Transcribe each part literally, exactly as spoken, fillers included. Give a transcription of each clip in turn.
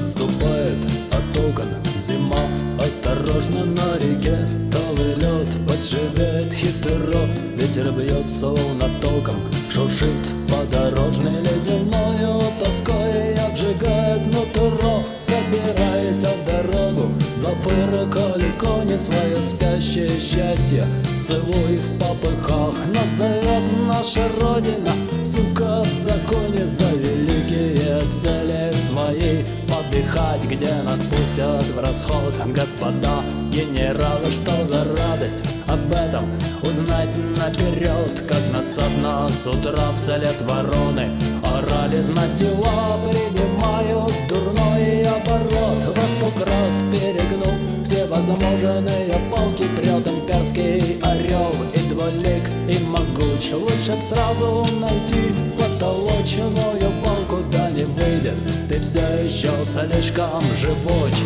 Отступает от окон зима, осторожно на реке талый лед поджигает хитро. Ветер бьет словно током, шуршит подорожный ледяною тоской, обжигает нутро. Собираясь в дорогу, зафыркали кони свое спящее счастье. Целуй в попыхах, нас зовет наша Родина, сука в законе, за великие цели свои подыхать, где нас пустят в расход. Господа генералы, что за радость об этом узнать наперед, как надсадно с утра вслед вороны орали, знать дела принимают дурной оборот. Во сто крат перегнув все возможные полки, прет имперский орел и двулик, и могуч. Лучше б сразу найти потолоченную балку, да не выйдет, ты все еще слишком живуч.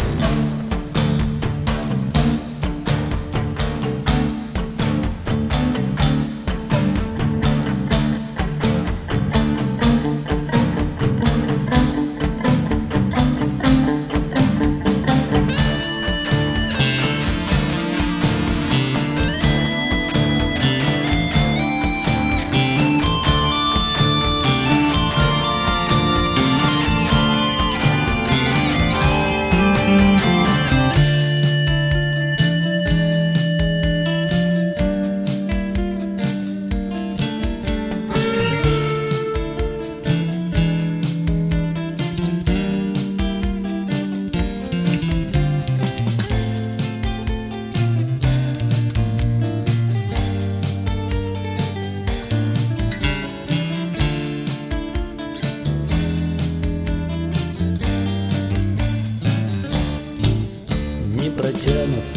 Протянутся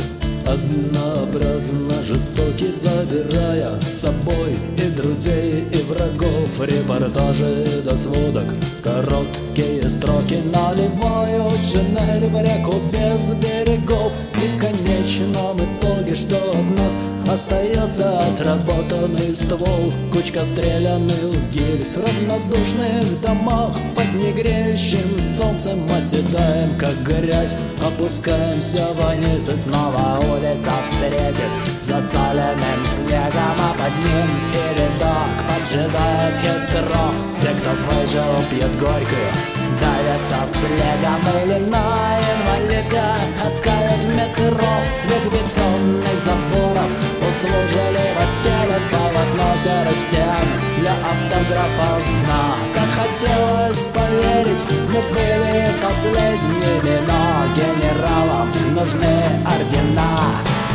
однообразно жестоки, забирая с собой и друзей, и врагов. Репортажи до сводок, короткие строки наливают шинель в реку без берегов. И в конечном итоге, что от нас остается? Отработанный ствол, кучка стрелянных гильз. В равнодушных домах под негреющим солнцем оседаем, как грязь, опускаемся вниз, и снова улица встретит засаленным снегом, а под ним и рядок поджидает хитро. Те, кто выжил, пьют горькую, давятся слегом, или на инвалидках таскают в метро. Век бетонных заборов услужливо стелят полотно серых стен для автографов дна. Так хотелось поверить, мы были последними, но генералам нужны ордена.